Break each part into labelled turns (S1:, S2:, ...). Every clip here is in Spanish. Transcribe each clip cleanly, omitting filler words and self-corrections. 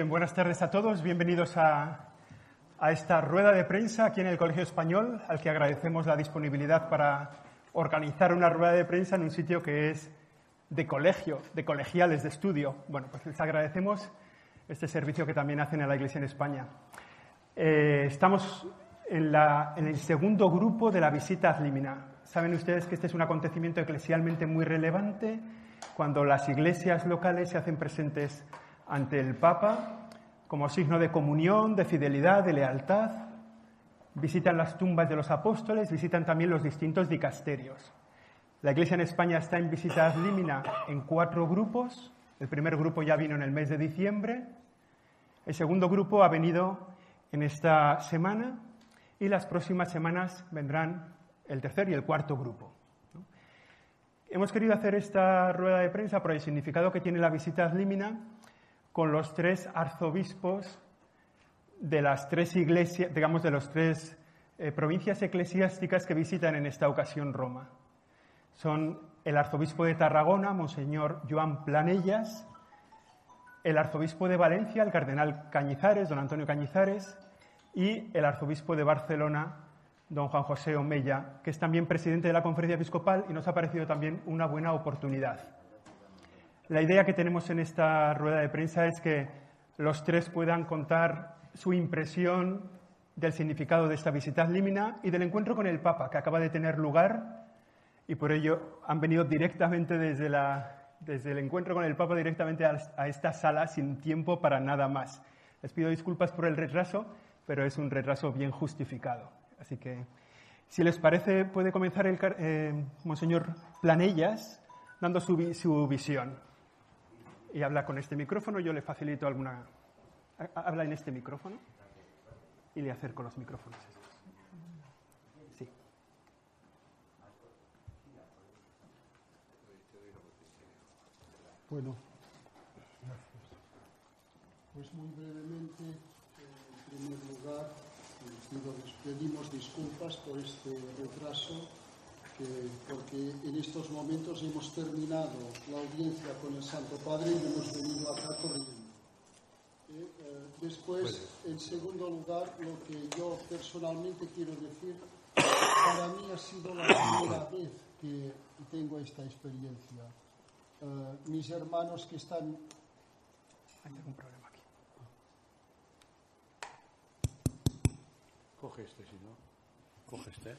S1: Bien, buenas tardes a todos. Bienvenidos a esta rueda de prensa aquí en el Colegio Español, al que agradecemos la disponibilidad para organizar una rueda de prensa en un sitio que es de colegio, de colegiales, de estudio. Bueno, pues les agradecemos este servicio que también hacen a la Iglesia en España. Estamos en el segundo grupo de la visita ad limina. Saben ustedes que este es un acontecimiento eclesialmente muy relevante cuando las iglesias locales se hacen presentes ante el Papa como signo de comunión, de fidelidad, de lealtad. Visitan las tumbas de los apóstoles, visitan también los distintos dicasterios. La Iglesia en España está en visita ad limina en 4 grupos. El primer grupo ya vino en el mes de diciembre. El segundo grupo ha venido en esta semana y las próximas semanas vendrán el tercer y el cuarto grupo. Hemos querido hacer esta rueda de prensa por el significado que tiene la visita ad limina con los 3 arzobispos de las 3 iglesias, digamos, de las 3 provincias eclesiásticas que visitan en esta ocasión Roma. Son el arzobispo de Tarragona, Monseñor Joan Planellas, el arzobispo de Valencia, el cardenal Cañizares, don Antonio Cañizares, y el arzobispo de Barcelona, don Juan José Omella, que es también presidente de la Conferencia Episcopal y nos ha parecido también una buena oportunidad. La idea que tenemos en esta rueda de prensa es que los 3 puedan contar su impresión del significado de esta visita ad limina y del encuentro con el Papa, que acaba de tener lugar, y por ello han venido directamente desde el encuentro con el Papa directamente a esta sala sin tiempo para nada más. Les pido disculpas por el retraso, pero es un retraso bien justificado. Así que, si les parece, puede comenzar el Monseñor Planellas dando su visión. Y habla con este micrófono, yo le facilito alguna... Habla en este micrófono y le acerco los micrófonos estos. Sí.
S2: Bueno, gracias. Pues muy brevemente, en primer lugar, pedimos disculpas por este retraso, porque en estos momentos hemos terminado la audiencia con el Santo Padre y hemos venido acá corriendo. Después, en segundo lugar, lo que yo personalmente quiero decir, para mí ha sido la primera vez que tengo esta experiencia. Mis hermanos que están...
S1: Hay algún problema aquí.
S3: Coge este, si no. Coge este.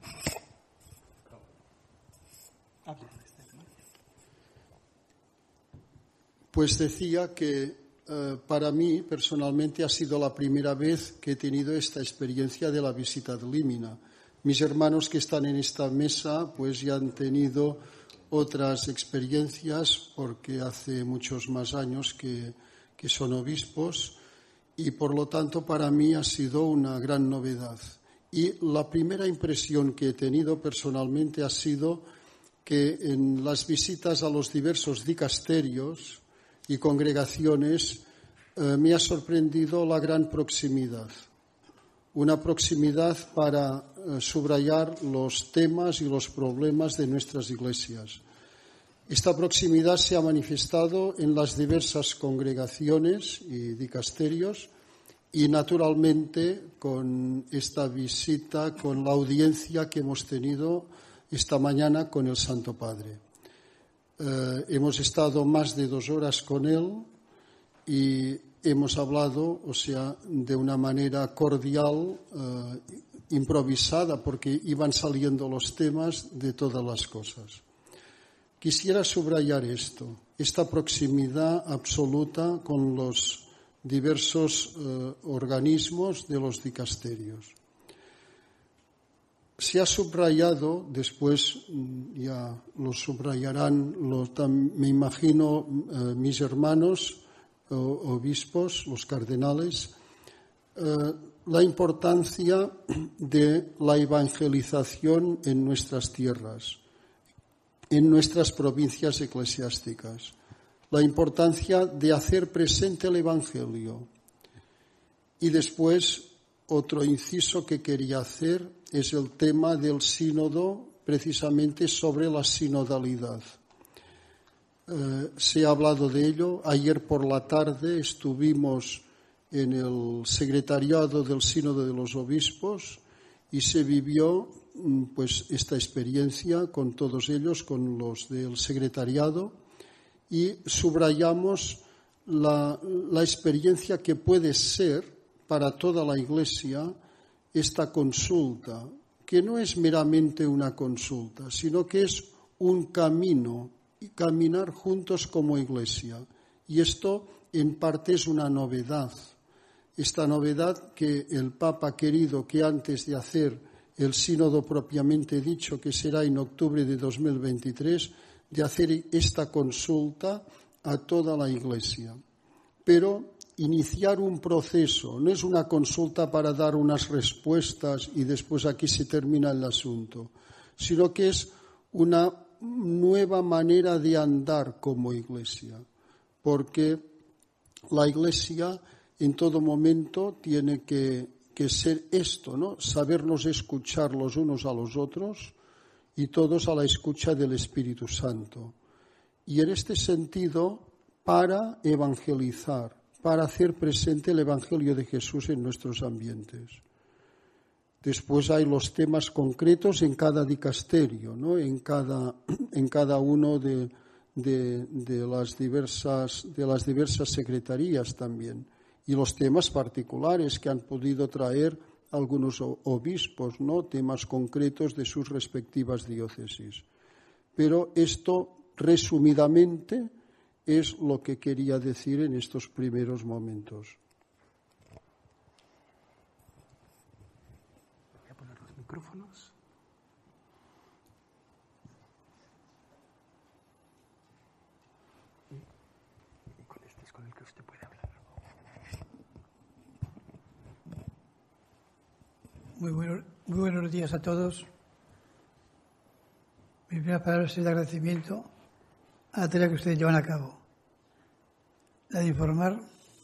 S2: Pues decía que para mí personalmente ha sido la primera vez que he tenido esta experiencia de la visita ad limina. Mis hermanos que están en esta mesa pues ya han tenido otras experiencias porque hace muchos más años que son obispos y por lo tanto para mí ha sido una gran novedad. Y la primera impresión que he tenido personalmente ha sido que en las visitas a los diversos dicasterios y congregaciones me ha sorprendido la gran proximidad. Una proximidad para subrayar los temas y los problemas de nuestras iglesias. Esta proximidad se ha manifestado en las diversas congregaciones y dicasterios y naturalmente con esta visita, con la audiencia que hemos tenido esta mañana con el Santo Padre. Hemos estado más de 2 horas con él y hemos hablado, de una manera cordial, improvisada, porque iban saliendo los temas de todas las cosas. Quisiera subrayar esta proximidad absoluta con los diversos organismos de los dicasterios. Se ha subrayado, después ya lo subrayarán, me imagino, mis hermanos obispos, los cardenales, la importancia de la evangelización en nuestras tierras, en nuestras provincias eclesiásticas, la importancia de hacer presente el Evangelio. Y después, otro inciso que quería hacer es el tema del sínodo, precisamente sobre la sinodalidad. se ha hablado de ello. Ayer por la tarde estuvimos en el secretariado del Sínodo de los Obispos y se vivió pues esta experiencia con todos ellos, con los del secretariado, y subrayamos la experiencia que puede ser para toda la Iglesia esta consulta, que no es meramente una consulta, sino que es un camino, y caminar juntos como Iglesia. Y esto en parte es una novedad. Esta novedad que el Papa ha querido que antes de hacer el sínodo propiamente dicho, que será en octubre de 2023, de hacer esta consulta a toda la Iglesia. Pero iniciar un proceso, no es una consulta para dar unas respuestas y después aquí se termina el asunto, sino que es una nueva manera de andar como Iglesia, porque la Iglesia en todo momento tiene que ser esto, ¿no? Sabernos escuchar los unos a los otros y todos a la escucha del Espíritu Santo. Y en este sentido, para evangelizar, para hacer presente el Evangelio de Jesús en nuestros ambientes. Después hay los temas concretos en cada dicasterio, ¿no? en cada uno de las diversas secretarías también. Y los temas particulares que han podido traer algunos obispos, ¿no? Temas concretos de sus respectivas diócesis. Pero esto, resumidamente, es lo que quería decir en estos primeros momentos.
S1: Voy a poner los micrófonos. Y con este es con el que usted puede hablar.
S4: Muy buenos días a todos. Mi primera palabra es el agradecimiento a la tarea que ustedes llevan a cabo, la de informar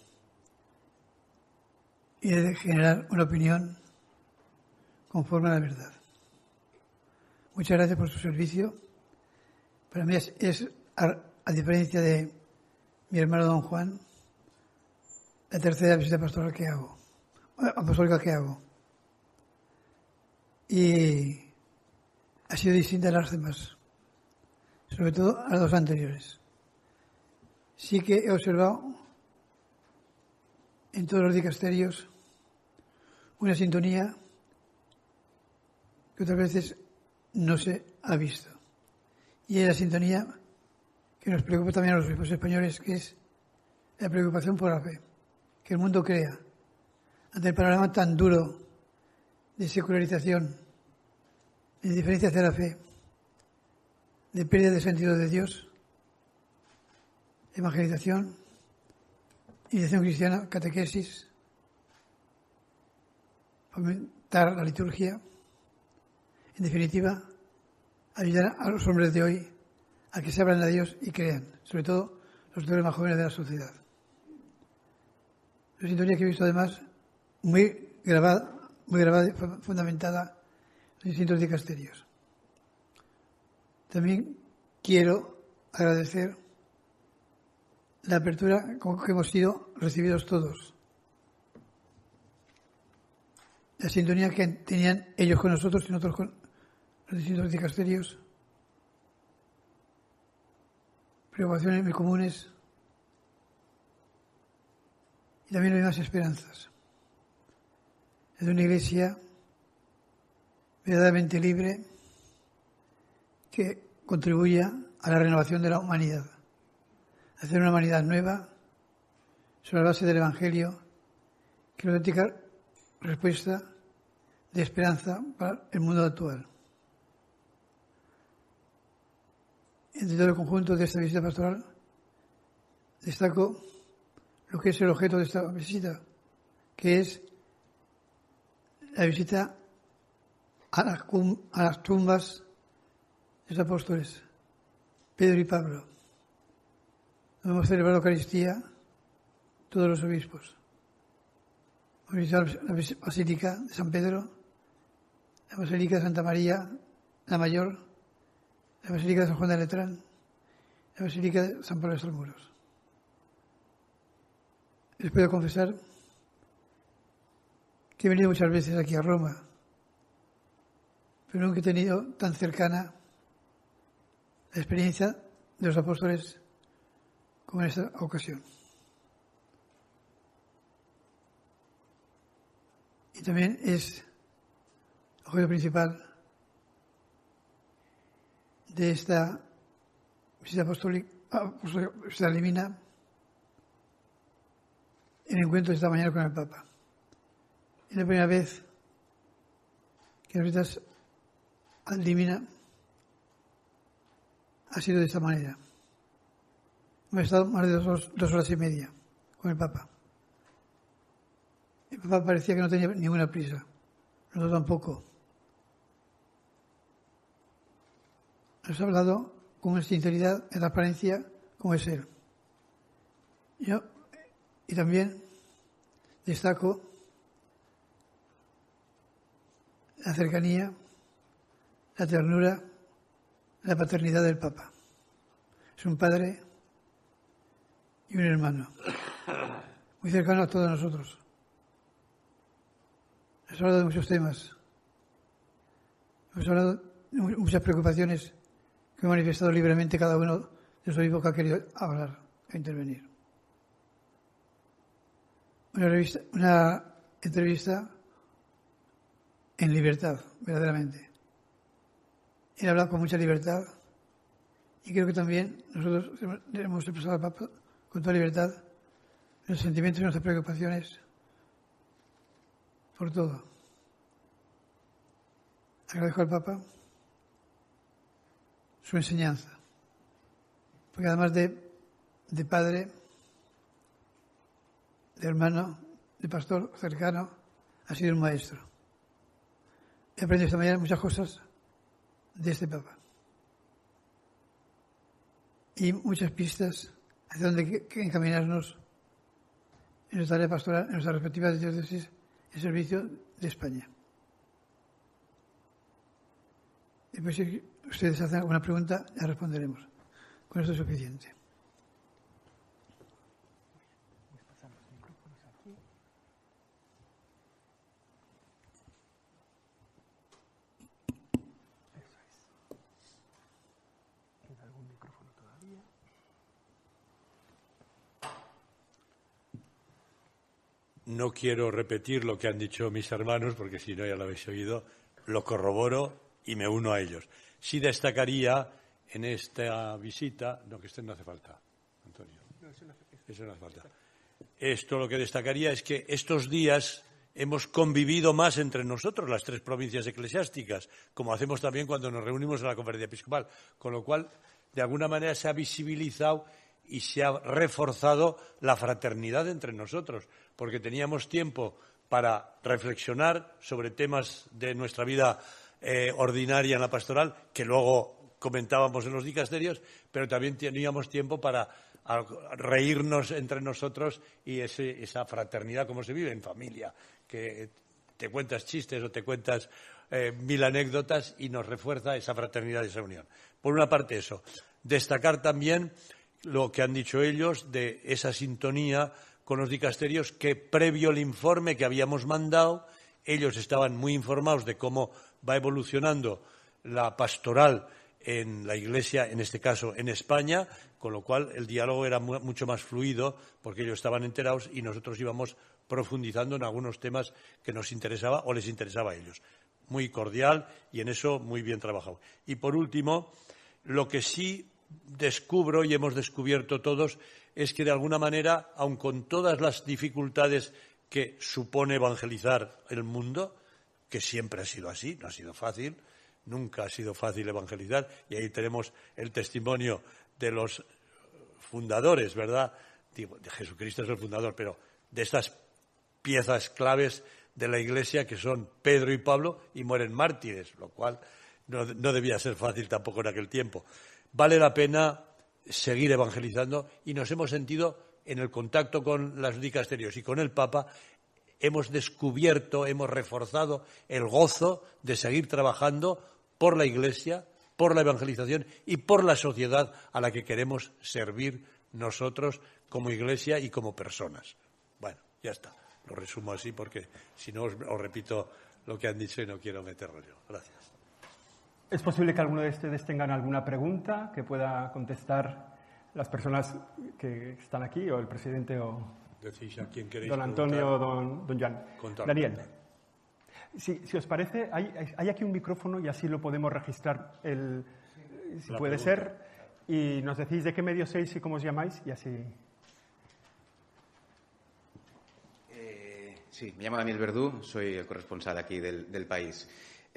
S4: y de generar una opinión conforme a la verdad. Muchas gracias por su servicio. Para mí es a diferencia de mi hermano don Juan, la tercera visita apostólica que hago. Y ha sido distinta a las demás, sobre todo a las dos anteriores. Sí que he observado en todos los dicasterios una sintonía que otras veces no se ha visto. Y es la sintonía que nos preocupa también a los obispos españoles, que es la preocupación por la fe, que el mundo crea ante el panorama tan duro de secularización, de indiferencia hacia la fe, de pérdida de sentido de Dios, evangelización, iniciación cristiana, catequesis, fomentar la liturgia, en definitiva, ayudar a los hombres de hoy a que se abran a Dios y crean, sobre todo los sectores más jóvenes de la sociedad. Una sintonía que he visto además muy grabada y fundamentada en distintos dicasterios. También quiero agradecer la apertura con que hemos sido recibidos todos. La sintonía que tenían ellos con nosotros y nosotros con los distintos dicasterios. Preocupaciones muy comunes. Y también hay más esperanzas. Es una iglesia verdaderamente libre que contribuya a la renovación de la humanidad. Hacer una humanidad nueva sobre la base del Evangelio, que es una auténtica respuesta de esperanza para el mundo actual. Entre todo el conjunto de esta visita pastoral, destaco lo que es el objeto de esta visita, que es la visita a las tumbas de los apóstoles, Pedro y Pablo. Hemos celebrado la Eucaristía todos los obispos. Hemos visitado la Basílica de San Pedro, la Basílica de Santa María, la Mayor, la Basílica de San Juan de Letrán, la Basílica de San Pablo de Extramuros. Les puedo confesar que he venido muchas veces aquí a Roma, pero nunca he tenido tan cercana la experiencia de los apóstoles como en esta ocasión. Y también es el objetivo principal de esta visita apostólica, visita Limina, el encuentro de esta mañana con el Papa. Es la primera vez que las visitas a Limina ha sido de esta manera. Hemos estado más de 2 horas y media con el Papa. El Papa parecía que no tenía ninguna prisa, nosotros tampoco. Nos ha hablado con una sinceridad y transparencia como es él. Y también destaco la cercanía, la ternura, la paternidad del Papa. Es un padre y un hermano, muy cercano a todos nosotros. Hemos hablado de muchos temas. Hemos hablado de muchas preocupaciones que he manifestado libremente cada uno de los obispos que ha querido hablar e intervenir. Una entrevista en libertad, verdaderamente. Él habla con mucha libertad y creo que también nosotros hemos expresado al Papa con toda libertad nuestros sentimientos y nuestras preocupaciones por todo. Agradezco al Papa su enseñanza, porque además de padre, de hermano, de pastor cercano, ha sido un maestro. He aprendido esta mañana muchas cosas de este Papa y muchas pistas hacia dónde encaminarnos en nuestra tarea pastoral, en nuestras respectivas diócesis, en servicio de España. Después, si ustedes hacen alguna pregunta, ya responderemos. Con esto es suficiente.
S3: No quiero repetir lo que han dicho mis hermanos, porque si no ya lo habéis oído, lo corroboro y me uno a ellos. Sí destacaría en esta visita, no, que no hace falta, Antonio. Eso no hace falta. Esto lo que destacaría es que estos días hemos convivido más entre nosotros, las 3 provincias eclesiásticas, como hacemos también cuando nos reunimos en la conferencia episcopal, con lo cual, de alguna manera, se ha visibilizado y se ha reforzado la fraternidad entre nosotros, porque teníamos tiempo para reflexionar sobre temas de nuestra vida ordinaria en la pastoral, que luego comentábamos en los dicasterios, pero también teníamos tiempo para reírnos entre nosotros y esa fraternidad, como se vive en familia, que te cuentas chistes o te cuentas 1000 anécdotas y nos refuerza esa fraternidad y esa unión. Por una parte eso. Destacar también lo que han dicho ellos de esa sintonía con los dicasterios, que previo al informe que habíamos mandado, ellos estaban muy informados de cómo va evolucionando la pastoral en la Iglesia, en este caso en España, con lo cual el diálogo era mucho más fluido, porque ellos estaban enterados y nosotros íbamos profundizando en algunos temas que nos interesaba o les interesaba a ellos. Muy cordial y en eso muy bien trabajado. Y por último, lo que sí descubro y hemos descubierto todos es que de alguna manera, aun con todas las dificultades que supone evangelizar el mundo, que siempre ha sido así, no ha sido fácil, nunca ha sido fácil evangelizar, y ahí tenemos el testimonio de los fundadores, ¿verdad? Digo, de Jesucristo es el fundador, pero de estas piezas claves de la Iglesia que son Pedro y Pablo, y mueren mártires, lo cual no debía ser fácil tampoco en aquel tiempo. Vale la pena seguir evangelizando y nos hemos sentido, en el contacto con los dicasterios y con el Papa, hemos descubierto, hemos reforzado el gozo de seguir trabajando por la Iglesia por la evangelización y por la sociedad a la que queremos servir nosotros como Iglesia y como personas. Bueno, ya está. Lo resumo así porque si no os repito lo que han dicho y no quiero meterlo yo. Gracias.
S1: ¿Es posible que alguno de ustedes tengan alguna pregunta que pueda contestar las personas que están aquí, o el presidente, o
S3: Decís a quién queréis
S1: don Antonio o
S3: preguntar.
S1: don Jan?
S3: Contar.
S1: Daniel, si os parece, hay aquí un micrófono y así lo podemos registrar, si
S3: La
S1: puede
S3: pregunta.
S1: ser, y nos decís de qué medio sois y cómo os llamáis, y así.
S5: Sí, me llamo Daniel Verdú, soy el corresponsal aquí del país.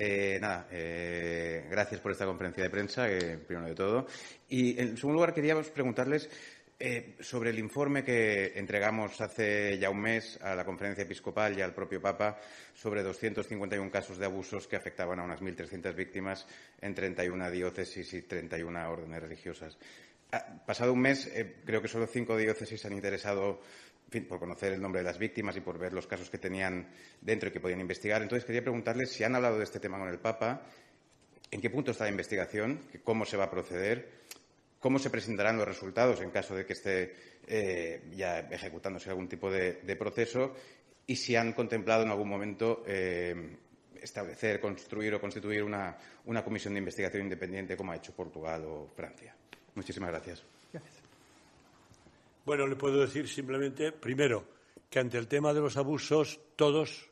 S5: Gracias por esta conferencia de prensa, primero de todo. Y, en segundo lugar, queríamos preguntarles sobre el informe que entregamos hace ya un mes a la Conferencia Episcopal y al propio Papa sobre 251 casos de abusos que afectaban a unas 1.300 víctimas en 31 diócesis y 31 órdenes religiosas. Pasado un mes, creo que solo 5 diócesis han interesado, en fin, por conocer el nombre de las víctimas y por ver los casos que tenían dentro y que podían investigar. Entonces, quería preguntarles si han hablado de este tema con el Papa, en qué punto está la investigación, cómo se va a proceder, cómo se presentarán los resultados en caso de que esté ya ejecutándose algún tipo de proceso, y si han contemplado en algún momento establecer, construir o constituir una comisión de investigación independiente como ha hecho Portugal o Francia. Muchísimas gracias.
S1: Gracias.
S3: Bueno, le puedo decir simplemente, primero, que ante el tema de los abusos todos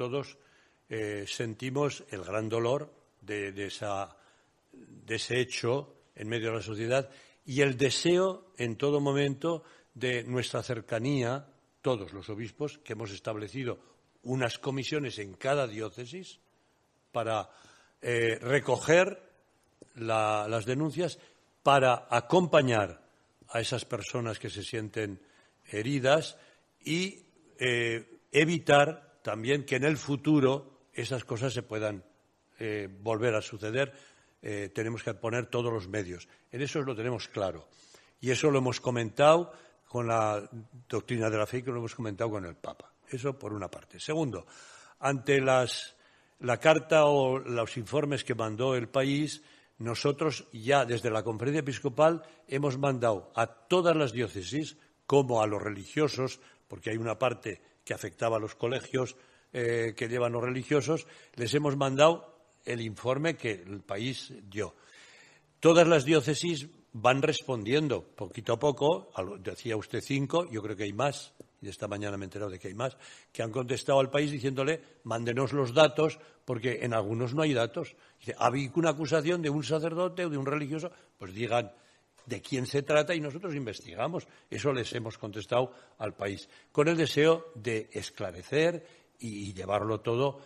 S3: sentimos el gran dolor de ese hecho en medio de la sociedad y el deseo en todo momento de nuestra cercanía, todos los obispos, que hemos establecido unas comisiones en cada diócesis para recoger las denuncias, para acompañar a esas personas que se sienten heridas y evitar también que en el futuro esas cosas se puedan volver a suceder. Tenemos que poner todos los medios. En eso lo tenemos claro. Y eso lo hemos comentado con la doctrina de la fe y que lo hemos comentado con el Papa. Eso por una parte. Segundo, ante la carta o los informes que mandó el país, nosotros ya desde la Conferencia Episcopal hemos mandado a todas las diócesis, como a los religiosos, porque hay una parte que afectaba a los colegios que llevan los religiosos, les hemos mandado el informe que el país dio. Todas las diócesis van respondiendo poquito a poco, decía usted 5, yo creo que hay más, y esta mañana me he enterado de que hay más, que han contestado al país diciéndole, mándenos los datos, porque en algunos no hay datos. Dice, ¿había una acusación de un sacerdote o de un religioso? Pues digan de quién se trata y nosotros investigamos. Eso les hemos contestado al país, con el deseo de esclarecer y llevarlo todo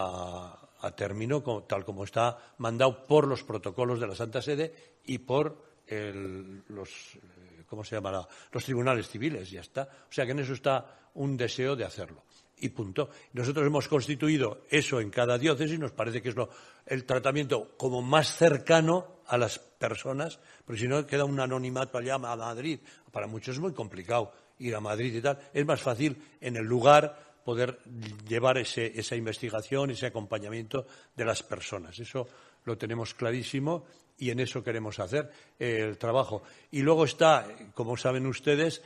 S3: a término, tal como está mandado por los protocolos de la Santa Sede y por los tribunales civiles, ya está. O sea que en eso está un deseo de hacerlo. Y punto. Nosotros hemos constituido eso en cada diócesis, nos parece que es el tratamiento como más cercano a las personas, porque si no queda un anonimato allá a Madrid. Para muchos es muy complicado ir a Madrid y tal. Es más fácil en el lugar poder llevar esa investigación, ese acompañamiento de las personas. Eso lo tenemos clarísimo y en eso queremos hacer el trabajo. Y luego está, como saben ustedes,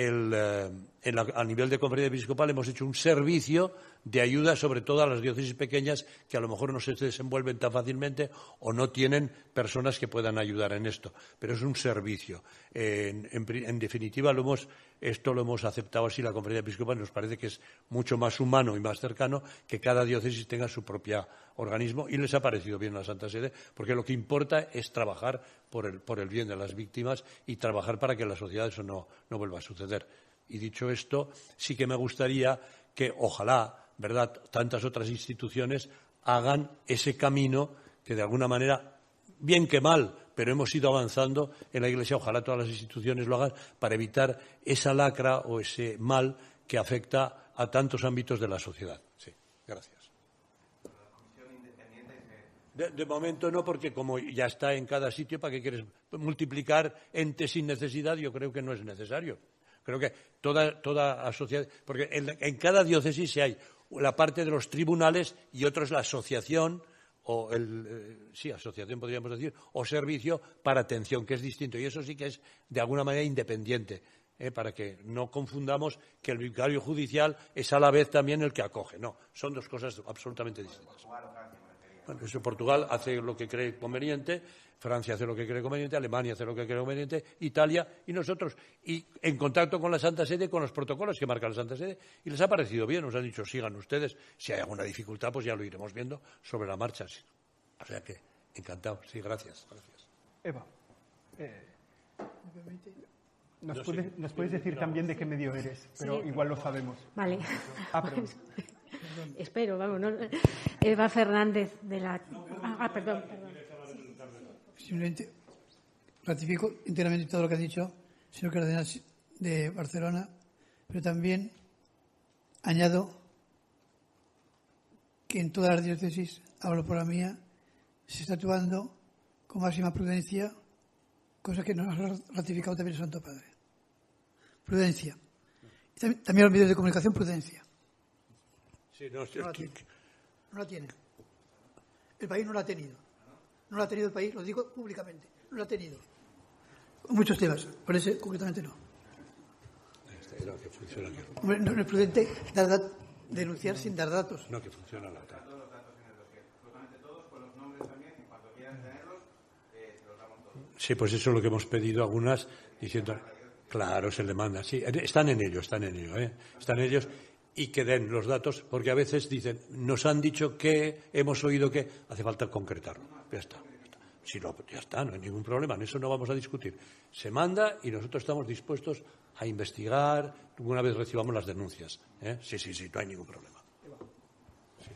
S3: a nivel de Conferencia Episcopal hemos hecho un servicio de ayuda sobre todo a las diócesis pequeñas que a lo mejor no se desenvuelven tan fácilmente o no tienen personas que puedan ayudar en esto. Pero es un servicio. En definitiva, esto lo hemos aceptado así la Conferencia Episcopal y nos parece que es mucho más humano y más cercano que cada diócesis tenga su propio organismo y les ha parecido bien a la Santa Sede porque lo que importa es trabajar por el bien de las víctimas y trabajar para que en la sociedad eso no vuelva a suceder. Y dicho esto, sí que me gustaría que, ojalá, ¿verdad?, tantas otras instituciones hagan ese camino que de alguna manera, bien que mal, pero hemos ido avanzando en la Iglesia, ojalá todas las instituciones lo hagan para evitar esa lacra o ese mal que afecta a tantos ámbitos de la sociedad. Sí, gracias. De momento no, porque como ya está en cada sitio, ¿para qué quieres multiplicar entes sin necesidad? Yo creo que no es necesario. Creo que toda sociedad, porque en cada diócesis hay la parte de los tribunales y otro es la asociación o asociación podríamos decir, o servicio para atención, que es distinto. Y eso sí que es de alguna manera independiente, para que no confundamos que el vicario judicial es a la vez también el que acoge. No, son dos cosas absolutamente distintas. Bueno, eso Portugal hace lo que cree conveniente, Francia hace lo que cree conveniente, Alemania hace lo que cree conveniente, Italia y nosotros. Y en contacto con la Santa Sede, con los protocolos que marca la Santa Sede, y les ha parecido bien, nos han dicho, sigan ustedes. Si hay alguna dificultad, pues ya lo iremos viendo sobre la marcha. O sea que, encantado. Sí, gracias.
S1: Eva, ¿nos puedes decir también de qué medio eres? Pero sí, igual lo sabemos.
S6: Vale. Espero, vamos. No. Eva Fernández de la... perdón.
S4: Simplemente ratifico enteramente todo lo que ha dicho el señor Cardenal de Barcelona, pero también añado que en todas las diócesis, hablo por la mía, se está actuando con máxima prudencia, cosa que nos ha ratificado también el Santo Padre. Prudencia. Y también los medios de comunicación, prudencia.
S3: Sí, no
S4: la tiene. El país no la ha tenido. No la ha tenido el país, lo digo públicamente. No la ha tenido. Muchos temas, por ese concretamente no. Hombre, no es prudente denunciar sin dar datos.
S3: No, que funciona la otra. Sí, pues eso es lo que hemos pedido algunas, diciendo, claro, se le manda. Sí, están en ello. Están ellos. Y que den los datos, porque a veces dicen, nos han dicho que, hemos oído que, hace falta concretarlo. Ya está. Si no, ya está, no hay ningún problema, en eso no vamos a discutir. Se manda y nosotros estamos dispuestos a investigar una vez recibamos las denuncias. Sí, no hay ningún problema. Sí.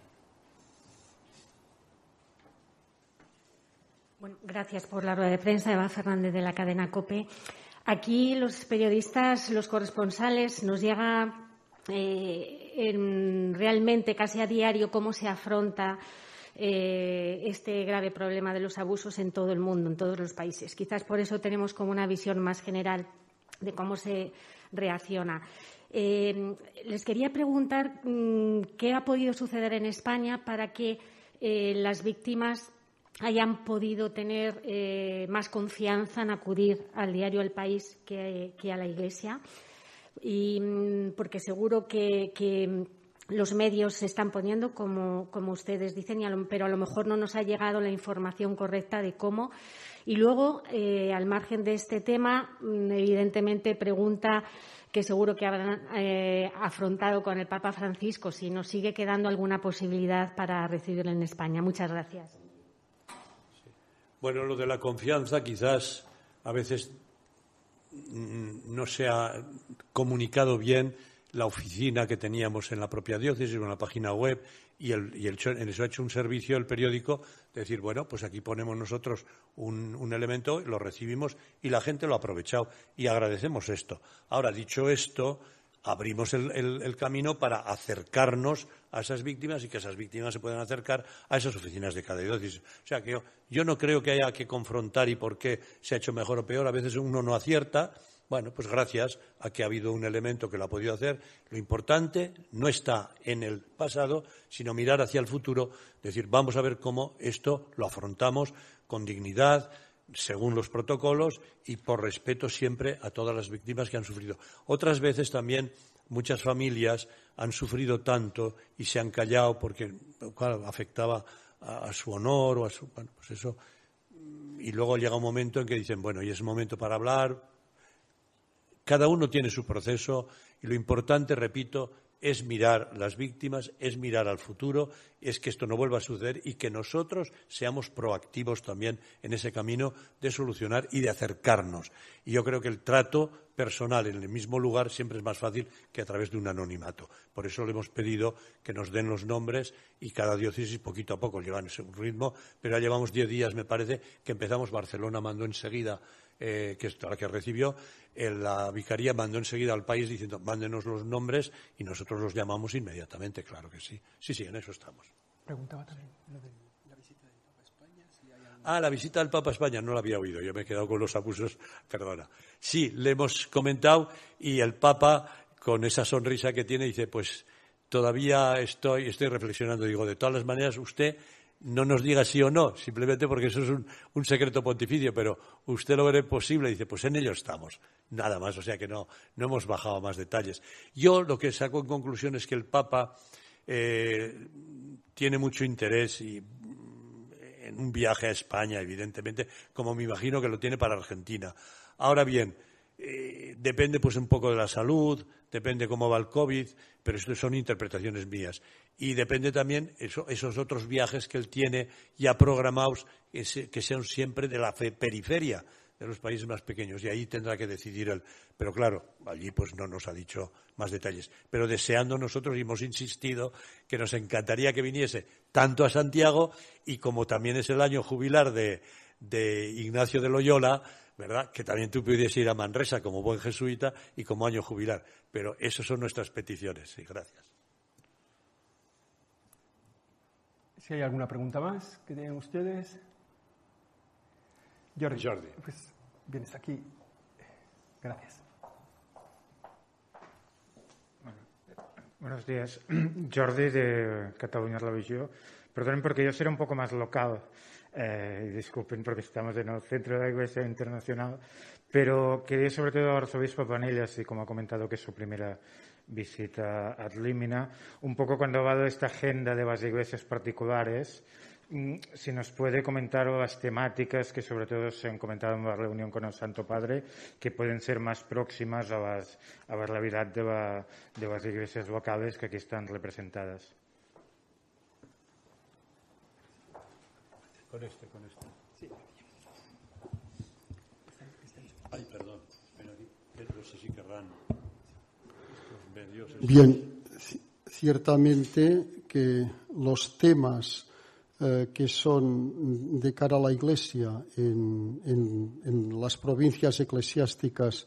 S6: Bueno, gracias por la rueda de prensa, Eva Fernández de la cadena COPE. Aquí los periodistas, los corresponsales, nos llega realmente casi a diario cómo se afronta este grave problema de los abusos en todo el mundo, en todos los países. Quizás por eso tenemos como una visión más general de cómo se reacciona. Les quería preguntar qué ha podido suceder en España para que las víctimas hayan podido tener más confianza en acudir al diario El País que a la Iglesia. Y porque seguro que los medios se están poniendo, como ustedes dicen, pero a lo mejor no nos ha llegado la información correcta de cómo. Y luego, al margen de este tema, evidentemente pregunta que seguro que habrán afrontado con el Papa Francisco, si nos sigue quedando alguna posibilidad para recibirlo en España. Muchas gracias.
S3: Bueno, lo de la confianza quizás a veces no se ha comunicado bien la oficina que teníamos en la propia diócesis, en la página web, y en eso ha hecho un servicio el periódico, de decir, bueno, pues aquí ponemos nosotros un elemento, lo recibimos y la gente lo ha aprovechado y agradecemos esto. Ahora, dicho esto, abrimos el camino para acercarnos a esas víctimas y que esas víctimas se puedan acercar a esas oficinas de cada diócesis. O sea que yo no creo que haya que confrontar y por qué se ha hecho mejor o peor. A veces uno no acierta. Bueno, pues gracias a que ha habido un elemento que lo ha podido hacer. Lo importante no está en el pasado, sino mirar hacia el futuro, decir, vamos a ver cómo esto lo afrontamos con dignidad, según los protocolos y por respeto siempre a todas las víctimas que han sufrido. Otras veces también muchas familias han sufrido tanto y se han callado porque, claro, afectaba a su honor o a su... Bueno, pues eso. Y luego llega un momento en que dicen, bueno, y es momento para hablar. Cada uno tiene su proceso y lo importante, repito, es mirar las víctimas, es mirar al futuro, es que esto no vuelva a suceder y que nosotros seamos proactivos también en ese camino de solucionar y de acercarnos. Y yo creo que el trato personal en el mismo lugar siempre es más fácil que a través de un anonimato. Por eso le hemos pedido que nos den los nombres y cada diócesis poquito a poco llevan ese ritmo, pero ya llevamos 10 días, me parece, que empezamos. Barcelona mandó enseguida, que es la que recibió, la vicaría mandó enseguida al país diciendo, mándenos los nombres y nosotros los llamamos inmediatamente, claro que sí. Sí, en eso estamos.
S1: Preguntaba también lo de la visita del Papa a España. Si hay
S3: la visita del Papa a España no la había oído, yo me he quedado con los abusos, perdona. Sí, le hemos comentado y el Papa, con esa sonrisa que tiene, dice, pues todavía estoy reflexionando. Digo, de todas las maneras, usted no nos diga sí o no, simplemente porque eso es un secreto pontificio, pero usted lo ve posible y dice, pues en ello estamos, nada más, o sea que no hemos bajado a más detalles. Yo lo que saco en conclusión es que el Papa tiene mucho interés en un viaje a España, evidentemente, como me imagino que lo tiene para Argentina. Ahora bien, depende pues un poco de la salud, depende cómo va el COVID, pero esto son interpretaciones mías. Y depende también esos otros viajes que él tiene ya programados, que sean siempre de la periferia de los países más pequeños. Y ahí tendrá que decidir él. Pero claro, allí pues no nos ha dicho más detalles. Pero deseando nosotros, y hemos insistido, que nos encantaría que viniese tanto a Santiago, y como también es el año jubilar de Ignacio de Loyola, ¿verdad?, que también tú pudieras ir a Manresa como buen jesuita y como año jubilar. Pero esas son nuestras peticiones. Sí, gracias.
S1: Si hay alguna pregunta más que tengan ustedes. Jordi. Pues vienes aquí. Gracias.
S7: Buenos días. Jordi, de Cataluña Televisió. Perdonen porque yo seré un poco más local. Y disculpen porque estamos en el centro de la Iglesia Internacional, pero quería sobre todo al arzobispo Planellas, y como ha comentado que es su primera visita ad limina, un poco cuando ha hablado de esta agenda de las iglesias particulares, si nos puede comentar las temáticas que sobre todo se han comentado en la reunión con el Santo Padre, que pueden ser más próximas a la realidad de las iglesias locales que aquí están representadas.
S3: Con este. Sí. Ay, perdón. No sé si querrán.
S2: Bien, ciertamente que los temas que son de cara a la Iglesia en las provincias eclesiásticas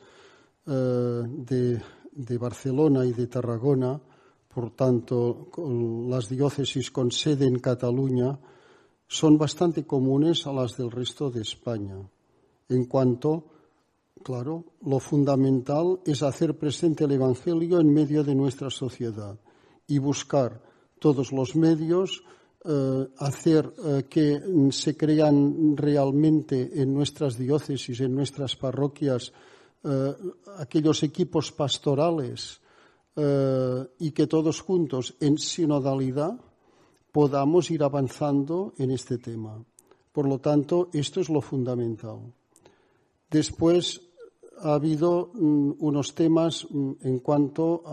S2: de Barcelona y de Tarragona, por tanto, las diócesis con sede en Cataluña, son bastante comunes a las del resto de España. En cuanto, claro, lo fundamental es hacer presente el Evangelio en medio de nuestra sociedad y buscar todos los medios, hacer que se crean realmente en nuestras diócesis, en nuestras parroquias, aquellos equipos pastorales y que todos juntos en sinodalidad podamos ir avanzando en este tema. Por lo tanto, esto es lo fundamental. Después ha habido unos temas en cuanto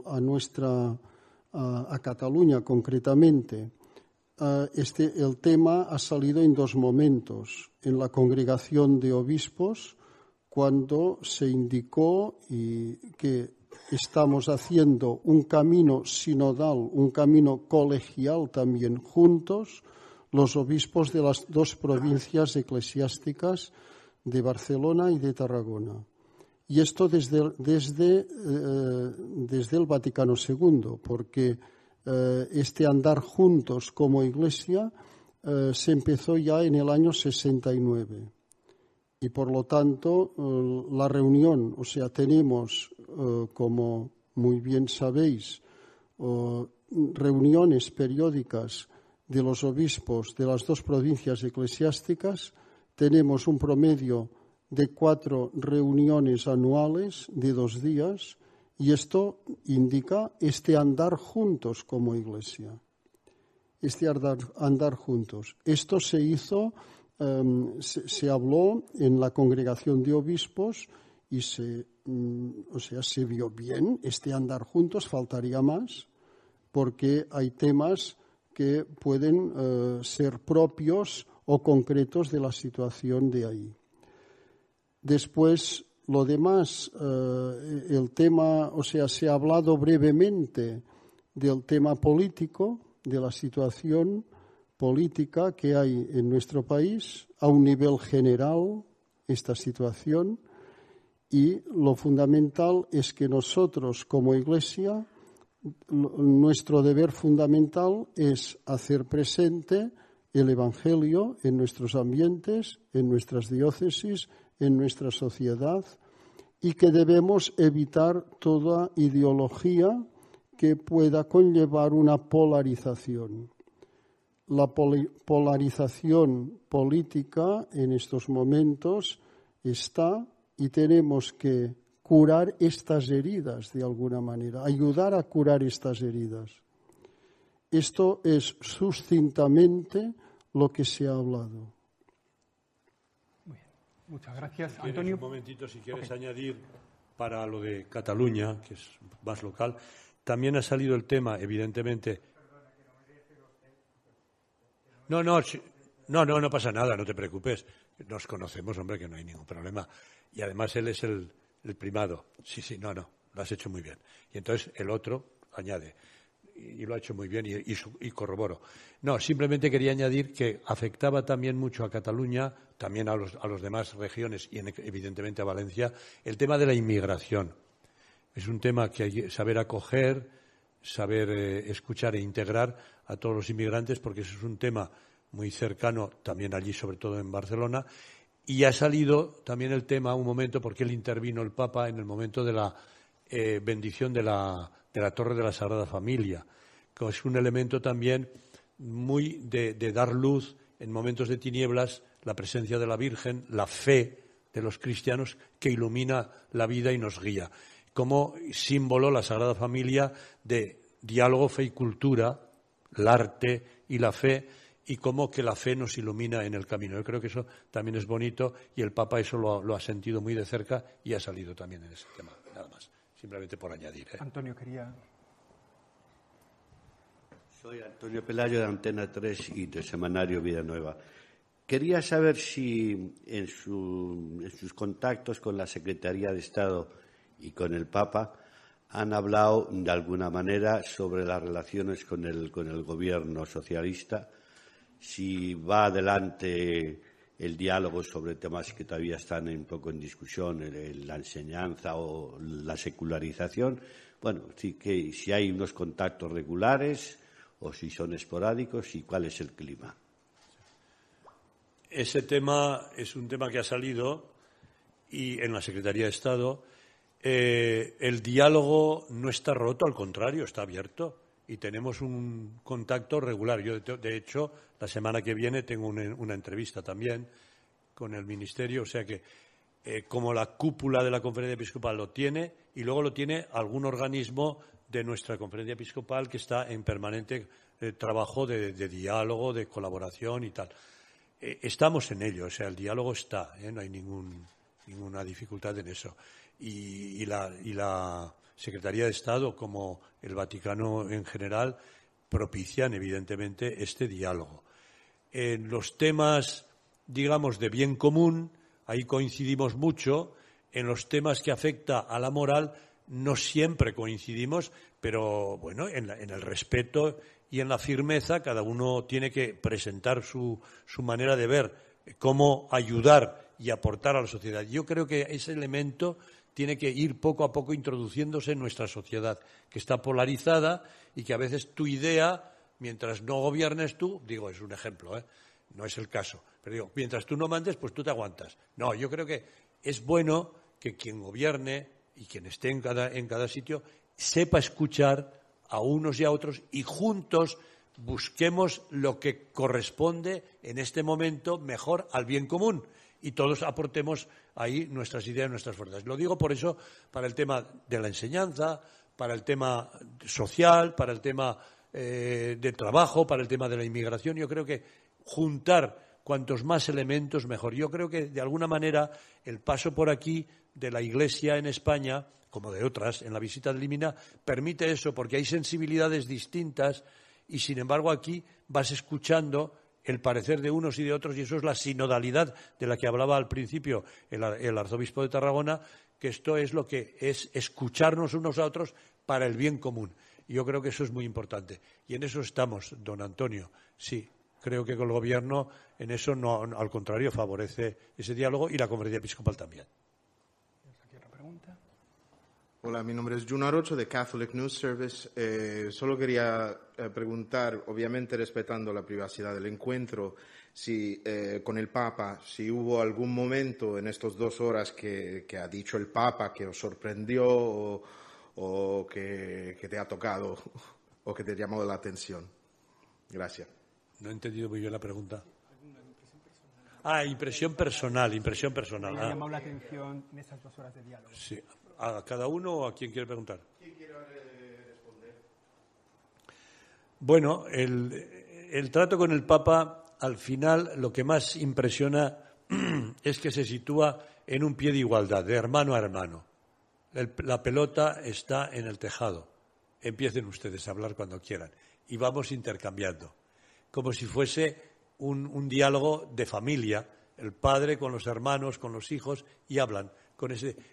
S2: a Cataluña concretamente. El tema ha salido en dos momentos. En la congregación de obispos, cuando se indicó que estamos haciendo un camino sinodal, un camino colegial también juntos, los obispos de las dos provincias eclesiásticas de Barcelona y de Tarragona. Y esto desde el Vaticano II, porque este andar juntos como Iglesia se empezó ya en el año 69. Y por lo tanto, la reunión, o sea, tenemos, como muy bien sabéis, reuniones periódicas de los obispos de las dos provincias eclesiásticas. Tenemos un promedio de 4 reuniones anuales de 2 días y esto indica este andar juntos como Iglesia. Este andar juntos. Esto se hizo... se habló en la congregación de obispos y se vio bien este andar juntos, faltaría más, porque hay temas que pueden ser propios o concretos de la situación de ahí. Después, lo demás, el tema, se ha hablado brevemente del tema político, de la situación política que hay en nuestro país a un nivel general, esta situación, y lo fundamental es que nosotros como Iglesia, nuestro deber fundamental es hacer presente el Evangelio en nuestros ambientes, en nuestras diócesis, en nuestra sociedad, y que debemos evitar toda ideología que pueda conllevar una polarización. la polarización política en estos momentos está y tenemos que curar estas heridas de alguna manera, ayudar a curar estas heridas. Esto es sucintamente lo que se ha hablado.
S1: Muy bien. Muchas gracias.
S3: Si
S1: Antonio.
S3: un momentito, si quieres añadir para lo de Cataluña, que es más local, también ha salido el tema, evidentemente. No pasa nada, no te preocupes. Nos conocemos, hombre, que no hay ningún problema. Y además él es el primado. Sí, no, lo has hecho muy bien. Y entonces el otro añade. Y lo ha hecho muy bien y corroboro. No, simplemente quería añadir que afectaba también mucho a Cataluña, también a los demás regiones y evidentemente a Valencia, el tema de la inmigración. Es un tema que hay que saber acoger, saber escuchar e integrar a todos los inmigrantes, porque eso es un tema muy cercano también allí, sobre todo en Barcelona. Y ha salido también el tema, un momento, porque él intervino, el Papa, en el momento de la bendición de la Torre de la Sagrada Familia, que es un elemento también muy de dar luz en momentos de tinieblas, la presencia de la Virgen, la fe de los cristianos que ilumina la vida y nos guía. Como símbolo la Sagrada Familia de diálogo, fe y cultura, el arte y la fe, y cómo que la fe nos ilumina en el camino. Yo creo que eso también es bonito y el Papa eso lo ha sentido muy de cerca y ha salido también en ese tema. Nada más, simplemente por añadir.
S1: Antonio quería...
S8: Soy Antonio Pelayo de Antena 3 y del semanario Vida Nueva. Quería saber si en sus contactos con la Secretaría de Estado y con el Papa han hablado de alguna manera sobre las relaciones con el gobierno socialista, si va adelante el diálogo sobre temas que todavía están un poco en discusión, la enseñanza o la secularización. Bueno, si hay unos contactos regulares o si son esporádicos y cuál es el clima.
S3: Ese tema es un tema que ha salido y en la Secretaría de Estado el diálogo no está roto, al contrario, está abierto y tenemos un contacto regular. Yo, de hecho, la semana que viene tengo una entrevista también con el Ministerio, o sea que como la cúpula de la Conferencia Episcopal lo tiene y luego lo tiene algún organismo de nuestra Conferencia Episcopal que está en permanente trabajo de diálogo, de colaboración y tal. Estamos en ello, o sea, el diálogo está, no hay ninguna dificultad en eso. Y la Secretaría de Estado, como el Vaticano en general, propician evidentemente este diálogo. En los temas, digamos, de bien común, ahí coincidimos mucho. En los temas que afecta a la moral, no siempre coincidimos, pero bueno, en el respeto y en la firmeza, cada uno tiene que presentar su manera de ver cómo ayudar y aportar a la sociedad. Yo creo que ese elemento tiene que ir poco a poco introduciéndose en nuestra sociedad, que está polarizada y que a veces tu idea, mientras no gobiernes tú, digo, es un ejemplo, no es el caso, pero digo, mientras tú no mandes, pues tú te aguantas. No, yo creo que es bueno que quien gobierne y quien esté en cada sitio sepa escuchar a unos y a otros y juntos busquemos lo que corresponde en este momento mejor al bien común y todos aportemos ahí nuestras ideas, nuestras fuerzas. Lo digo por eso, para el tema de la enseñanza, para el tema social, para el tema de trabajo, para el tema de la inmigración. Yo creo que juntar cuantos más elementos, mejor. Yo creo que, de alguna manera, el paso por aquí de la Iglesia en España, como de otras, en la visita de Límina, permite eso, porque hay sensibilidades distintas y, sin embargo, aquí vas escuchando el parecer de unos y de otros, y eso es la sinodalidad de la que hablaba al principio el arzobispo de Tarragona, que esto es lo que es escucharnos unos a otros para el bien común. Y yo creo que eso es muy importante. Y en eso estamos, don Antonio. Sí, creo que con el Gobierno en eso, no, al contrario, favorece ese diálogo y la Conferencia Episcopal también.
S9: Hola, mi nombre es Jun Arocho de Catholic News Service. Solo quería preguntar, obviamente respetando la privacidad del encuentro, si con el Papa, si hubo algún momento en estas 2 horas que ha dicho el Papa que os sorprendió o que te ha tocado o que te ha llamado la atención. Gracias.
S3: No he entendido muy bien la pregunta. Ah, impresión personal.
S1: Me ha llamado la atención en estas 2 horas de diálogo.
S3: Sí. ¿A cada uno o a quién quiere preguntar?
S9: ¿Quién quiere responder?
S3: Bueno, el trato con el Papa, al final, lo que más impresiona es que se sitúa en un pie de igualdad, de hermano a hermano. La pelota está en el tejado. Empiecen ustedes a hablar cuando quieran y vamos intercambiando, como si fuese un diálogo de familia, el padre con los hermanos, con los hijos, y hablan con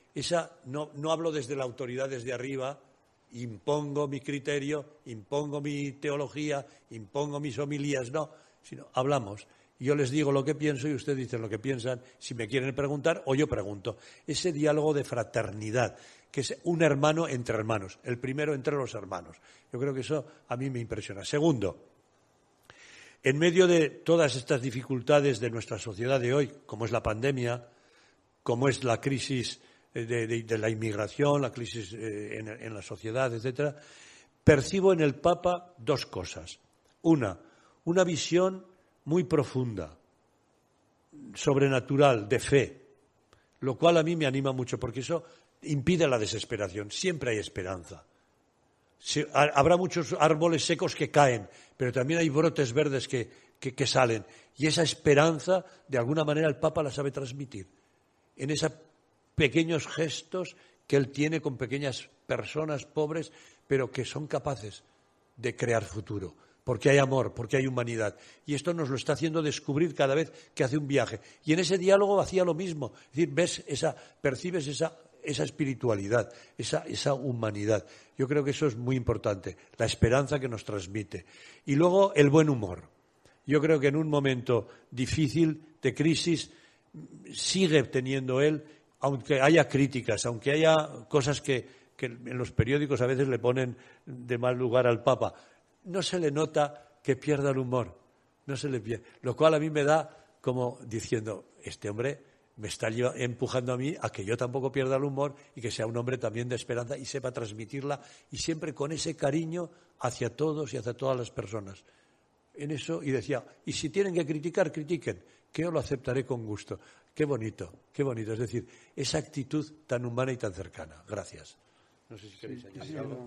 S3: no hablo desde la autoridad, desde arriba, impongo mi criterio, impongo mi teología, impongo mis homilías, no, sino hablamos. Yo les digo lo que pienso y ustedes dicen lo que piensan, si me quieren preguntar o yo pregunto. Ese diálogo de fraternidad, que es un hermano entre hermanos, el primero entre los hermanos. Yo creo que eso a mí me impresiona. Segundo, en medio de todas estas dificultades de nuestra sociedad de hoy, como es la pandemia, como es la crisis de la inmigración, la crisis en la sociedad, etcétera, percibo en el Papa 2 cosas. Una visión muy profunda, sobrenatural, de fe, lo cual a mí me anima mucho, porque eso impide la desesperación. Siempre hay esperanza. Habrá muchos árboles secos que caen, pero también hay brotes verdes que salen. Y esa esperanza, de alguna manera, el Papa la sabe transmitir. En esos pequeños gestos que él tiene con pequeñas personas pobres, pero que son capaces de crear futuro. Porque hay amor, porque hay humanidad. Y esto nos lo está haciendo descubrir cada vez que hace un viaje. Y en ese diálogo hacía lo mismo. Es decir, percibes esa espiritualidad, esa humanidad. Yo creo que eso es muy importante, la esperanza que nos transmite. Y luego el buen humor. Yo creo que en un momento difícil, de crisis, sigue teniendo él, aunque haya críticas, aunque haya cosas que en los periódicos a veces le ponen de mal lugar al Papa, no se le nota que pierda el humor, no se le pierde. Lo cual a mí me da como diciendo, este hombre me está empujando a mí a que yo tampoco pierda el humor y que sea un hombre también de esperanza y sepa transmitirla y siempre con ese cariño hacia todos y hacia todas las personas. En eso, y decía, y si tienen que criticar, critiquen, que yo lo aceptaré con gusto. Qué bonito, es decir, esa actitud tan humana y tan cercana. Gracias. No sé si queréis añadir algo.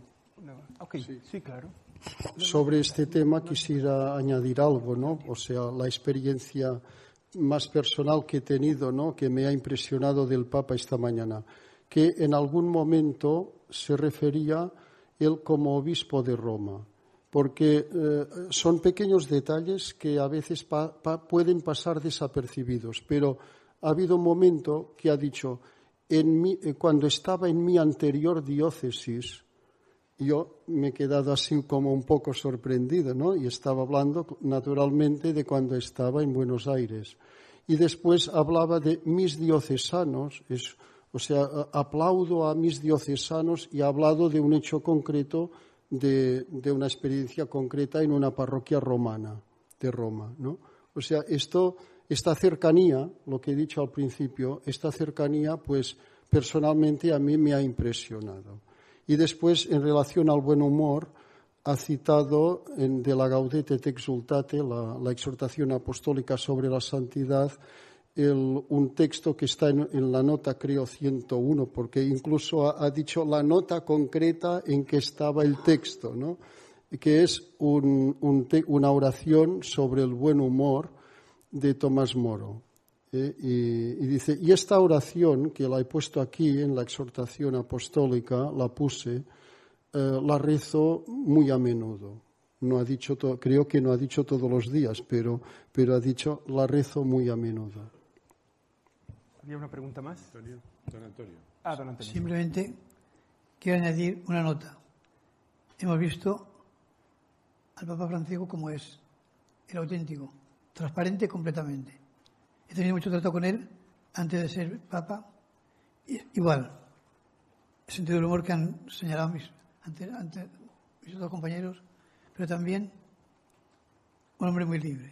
S1: Sí, claro.
S2: Sobre este tema quisiera añadir algo, ¿no? O sea, la experiencia más personal que he tenido, ¿no?, que me ha impresionado del Papa esta mañana, que en algún momento se refería él como obispo de Roma, porque son pequeños detalles que a veces pueden pasar desapercibidos, pero ha habido un momento que ha dicho, cuando estaba en mi anterior diócesis, yo me he quedado así como un poco sorprendido, ¿no? Y estaba hablando naturalmente de cuando estaba en Buenos Aires. Y después hablaba de mis diocesanos, o sea, aplaudo a mis diocesanos y ha hablado de un hecho concreto, de una experiencia concreta en una parroquia romana, de Roma, ¿no? O sea, esta cercanía, lo que he dicho al principio, esta cercanía, pues personalmente a mí me ha impresionado. Y después, en relación al buen humor, ha citado de la Gaudete et Exsultate, la exhortación apostólica sobre la santidad, un texto que está en la nota, creo, 101, porque incluso ha dicho la nota concreta en que estaba el texto, ¿no?, que es una oración sobre el buen humor de Tomás Moro. Y dice, y esta oración, que la he puesto aquí en la exhortación apostólica, la puse, la rezo muy a menudo. No ha dicho creo que no ha dicho todos los días, pero ha dicho, la rezo muy a menudo.
S1: ¿Había una pregunta más?
S3: Don Antonio.
S1: Don Antonio.
S4: Simplemente quiero añadir una nota. Hemos visto al Papa Francisco como es, el auténtico, transparente completamente. He tenido mucho trato con él antes de ser Papa. Igual, el sentido del humor que han señalado mis otros compañeros, pero también un hombre muy libre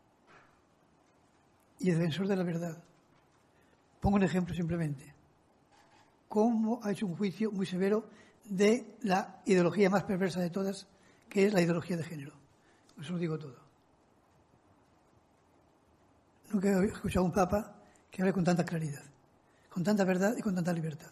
S4: y defensor de la verdad. Pongo un ejemplo simplemente. Cómo ha hecho un juicio muy severo de la ideología más perversa de todas, que es la ideología de género. Eso lo digo todo. Nunca he escuchado a un papa que hable con tanta claridad, con tanta verdad y con tanta libertad.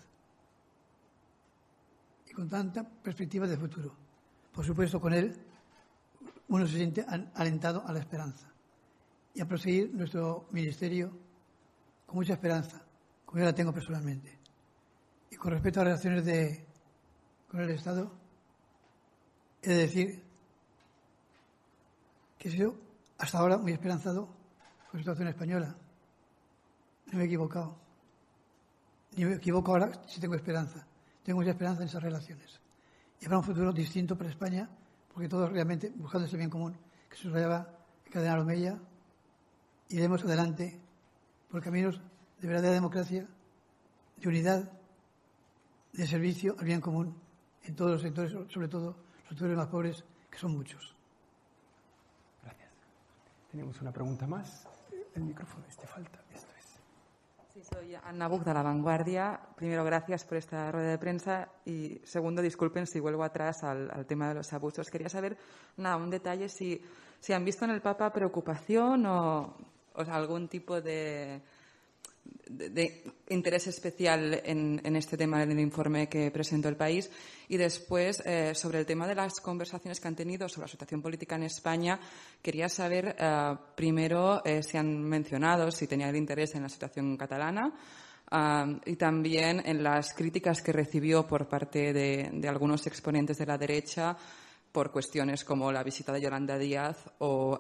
S4: Y con tanta perspectiva de futuro. Por supuesto, con él uno se siente alentado a la esperanza y a proseguir nuestro ministerio con mucha esperanza, como yo la tengo personalmente. Y con respecto a las relaciones con el Estado, he de decir que he sido hasta ahora muy esperanzado con la situación española. No me he equivocado. Ni me equivoco ahora si tengo esperanza. Tengo mucha esperanza en esas relaciones. Y habrá un futuro distinto para España, porque todos realmente, buscando ese bien común que subrayaba el cardenal Omeya, iremos adelante por caminos de verdadera democracia, de unidad, de servicio al bien común en todos los sectores, sobre todo los sectores más pobres, que son muchos.
S1: Gracias. Tenemos una pregunta más. El micrófono falta. Esto es.
S10: Sí, soy Anna Buch, de La Vanguardia. Primero, gracias por esta rueda de prensa y segundo, disculpen si vuelvo atrás al tema de los abusos. Quería saber, un detalle, si han visto en el Papa preocupación o algún tipo de interés especial en este tema del informe que presentó El País. Y después, sobre el tema de las conversaciones que han tenido sobre la situación política en España, quería saber, primero, si han mencionado si tenían interés en la situación catalana y también en las críticas que recibió por parte de algunos exponentes de la derecha por cuestiones como la visita de Yolanda Díaz o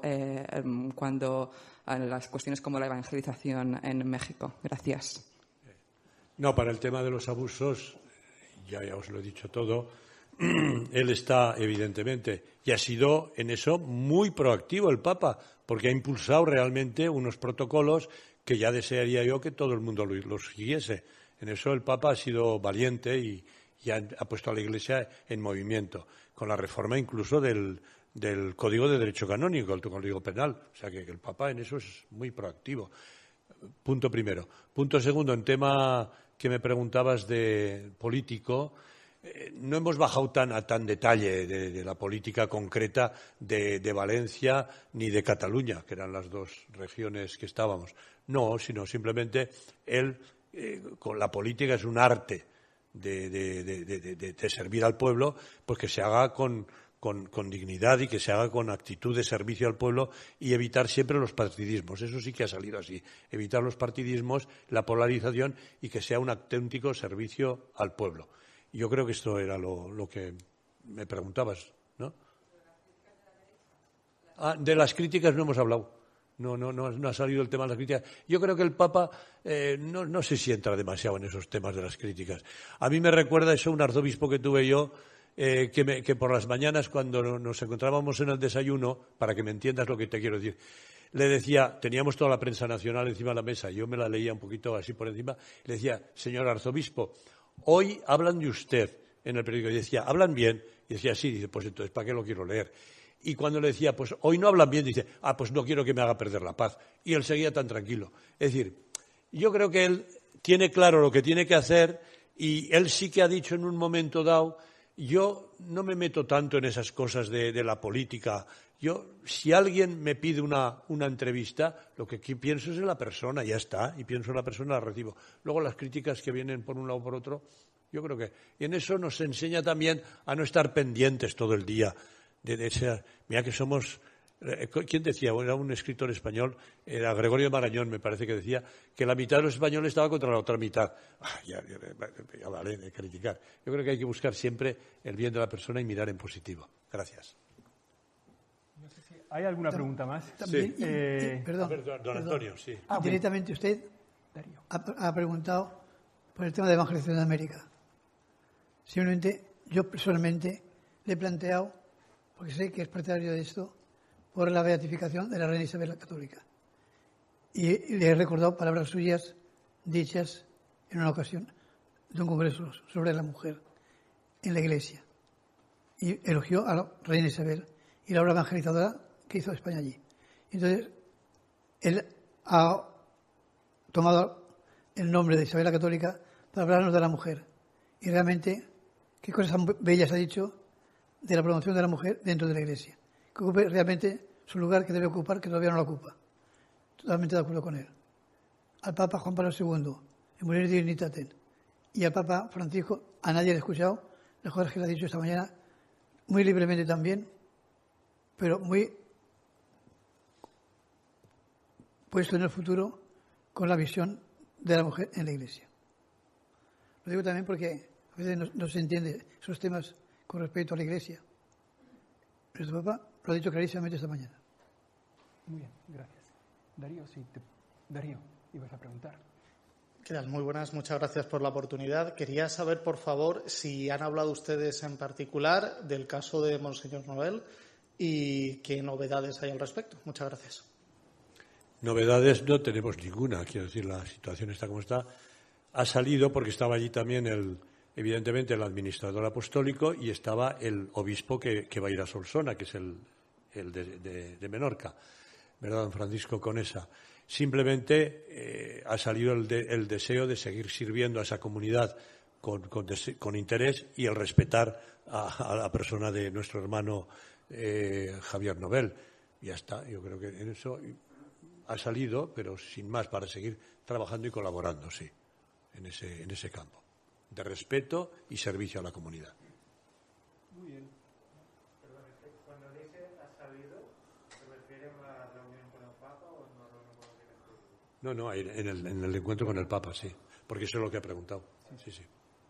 S10: las cuestiones como la evangelización en México. Gracias.
S3: No, para el tema de los abusos, ya os lo he dicho todo, él está, evidentemente, y ha sido en eso muy proactivo el Papa, porque ha impulsado realmente unos protocolos que ya desearía yo que todo el mundo los siguiese. En eso el Papa ha sido valiente y ha puesto a la Iglesia en movimiento, con la reforma incluso del Código de Derecho Canónico, el Código Penal. O sea que el Papa en eso es muy proactivo. Punto primero. Punto segundo, en tema que me preguntabas de político, no hemos bajado a tan detalle de la política concreta de Valencia ni de Cataluña, que eran las dos regiones que estábamos. No, sino simplemente él, con la política es un arte de servir al pueblo, pues que se haga con dignidad y que se haga con actitud de servicio al pueblo y evitar siempre los partidismos. Eso sí que ha salido así. Evitar los partidismos, la polarización y que sea un auténtico servicio al pueblo. Yo creo que esto era lo que me preguntabas, ¿no? De las críticas no hemos hablado. No ha salido el tema de las críticas. Yo creo que el Papa no sé si entra demasiado en esos temas de las críticas. A mí me recuerda eso un arzobispo que tuve yo, que por las mañanas, cuando nos encontrábamos en el desayuno, para que me entiendas lo que te quiero decir, le decía, teníamos toda la prensa nacional encima de la mesa, yo me la leía un poquito así por encima, le decía, señor arzobispo, hoy hablan de usted en el periódico. Y decía, ¿hablan bien? Y decía, sí. Dice, pues entonces, ¿para qué lo quiero leer? Y cuando le decía, pues hoy no hablan bien, dice, pues no quiero que me haga perder la paz. Y él seguía tan tranquilo. Es decir, yo creo que él tiene claro lo que tiene que hacer y él sí que ha dicho en un momento dado, yo no me meto tanto en esas cosas de la política. Si alguien me pide una entrevista, lo que pienso es en la persona, ya está, y pienso en la persona, la recibo. Luego las críticas que vienen por un lado o por otro, yo creo que... Y en eso nos enseña también a no estar pendientes todo el día. Mira que somos... ¿Quién decía? Era un escritor español, era Gregorio Marañón, me parece que decía, que la mitad de los españoles estaba contra la otra mitad. Ya vale de criticar. Yo creo que hay que buscar siempre el bien de la persona y mirar en positivo. Gracias.
S1: No sé si hay alguna pregunta más.
S4: También,
S1: sí.
S4: Perdón,
S3: don Antonio, sí.
S4: Directamente usted ha preguntado por el tema de evangelización de América. Simplemente, yo personalmente le he planteado, porque sé que es partidario de esto, por la beatificación de la reina Isabel la Católica. Y le he recordado palabras suyas dichas en una ocasión de un congreso sobre la mujer en la Iglesia. Y elogió a la reina Isabel y la obra evangelizadora que hizo España allí. Entonces, él ha tomado el nombre de Isabel la Católica para hablarnos de la mujer. Y realmente, qué cosas tan bellas ha dicho de la promoción de la mujer dentro de la Iglesia. Que ocupe realmente su lugar que debe ocupar, que todavía no lo ocupa. totalmente de acuerdo con él. Al Papa Juan Pablo II, en Mulieris Dignitatem, y al Papa Francisco, a nadie le he escuchado las cosas que le ha dicho esta mañana, muy libremente también, pero muy puesto en el futuro con la visión de la mujer en la Iglesia. Lo digo también porque a veces no se entiende esos temas con respecto a la Iglesia. Pero tu Papa lo ha dicho clarísimamente esta mañana.
S1: Muy bien, gracias. Darío, ibas a preguntar.
S11: ¿Qué tal? Muy buenas, muchas gracias por la oportunidad. Quería saber, por favor, si han hablado ustedes en particular del caso de Monseñor Noel y qué novedades hay al respecto. Muchas gracias.
S3: Novedades no tenemos ninguna, quiero decir, la situación está como está. Ha salido porque estaba allí también evidentemente el administrador apostólico y estaba el obispo que va a ir a Solsona, que es el de Menorca, ¿verdad, don Francisco Conesa? Simplemente ha salido el deseo de seguir sirviendo a esa comunidad con interés y el respetar a la persona de nuestro hermano Javier Nobel. Ya está, yo creo que en eso ha salido, pero sin más, para seguir trabajando y colaborando, sí, en ese campo de respeto y servicio a la comunidad.
S1: Muy bien.
S7: Perdón, cuando dice ha salido, ¿se refiere a la reunión con el Papa o no reunión con el director?
S3: No, en el encuentro con el Papa, sí, porque eso es lo que ha preguntado. Sí.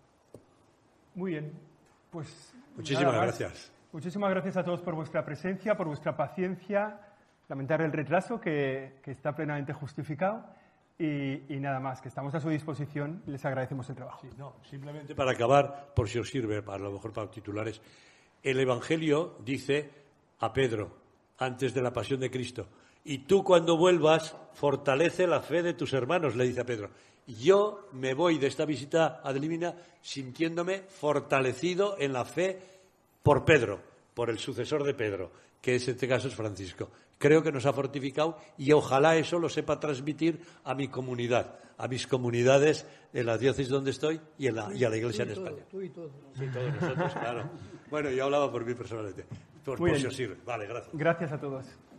S1: Muy bien, pues
S3: muchísimas gracias.
S1: Muchísimas gracias a todos por vuestra presencia, por vuestra paciencia, lamentar el retraso que está plenamente justificado y nada más, que estamos a su disposición y les agradecemos el trabajo.
S3: Sí, no, simplemente para acabar, por si os sirve, a lo mejor para titulares, el Evangelio dice a Pedro, antes de la pasión de Cristo, y tú cuando vuelvas, fortalece la fe de tus hermanos, le dice a Pedro. Yo me voy de esta visita a Limina sintiéndome fortalecido en la fe por Pedro, por el sucesor de Pedro, que en este caso es Francisco. Creo que nos ha fortificado y ojalá eso lo sepa transmitir a mi comunidad, a mis comunidades en la diócesis donde estoy y a la Iglesia en España.
S4: Tú y todos.
S3: Sí, todos nosotros, claro. Bueno, yo hablaba por mí personalmente. Por si os sirve. Vale, gracias.
S1: Gracias a todos.